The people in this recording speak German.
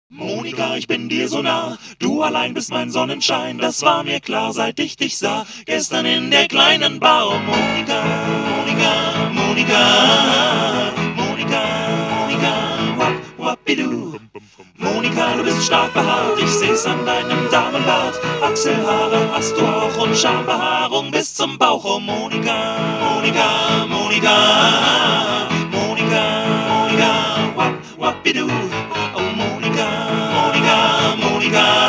Monika, ich bin dir so nah, du allein bist mein Sonnenschein, das war mir klar, seit ich dich sah, gestern in der kleinen Bar. Oh Monika, Monika, Monika, Monika, Monika, wap, wapidu. Monika, du bist stark behaart, ich seh's an deinem Damenbart, Achselhaare hast du auch und Schambehaarung bis zum Bauch. Oh Monika, Monika, Monika, Monika, Monika, wap, wapidu. Oh Monika, Monika, Monika.